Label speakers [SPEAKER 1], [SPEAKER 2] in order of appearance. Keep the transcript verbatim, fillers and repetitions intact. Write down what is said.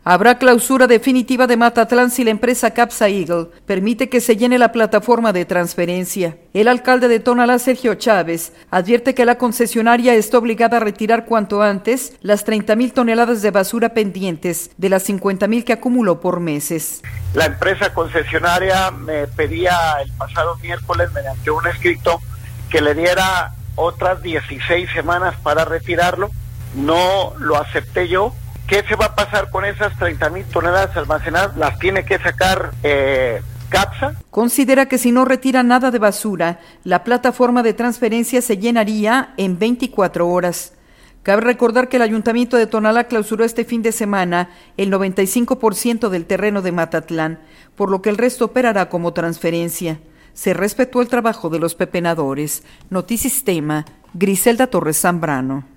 [SPEAKER 1] Habrá clausura definitiva de Matatlán si la empresa Capsa Eagle permite que se llene la plataforma de transferencia. El alcalde de Tonalá, Sergio Chávez, advierte que la concesionaria está obligada a retirar cuanto antes las treinta mil toneladas de basura pendientes de las cincuenta mil que acumuló por meses.
[SPEAKER 2] La empresa concesionaria me pedía el pasado miércoles mediante un escrito que le diera otras dieciséis semanas para retirarlo. No lo acepté yo. ¿Qué se va a pasar con esas treinta mil toneladas almacenadas? Las tiene que sacar eh, Capsa.
[SPEAKER 1] Considera que si no retira nada de basura, la plataforma de transferencia se llenaría en veinticuatro horas. Cabe recordar que el Ayuntamiento de Tonalá clausuró este fin de semana el noventa y cinco por ciento del terreno de Matatlán, por lo que el resto operará como transferencia. Se respetó el trabajo de los pepenadores. Notisistema, Griselda Torres Zambrano.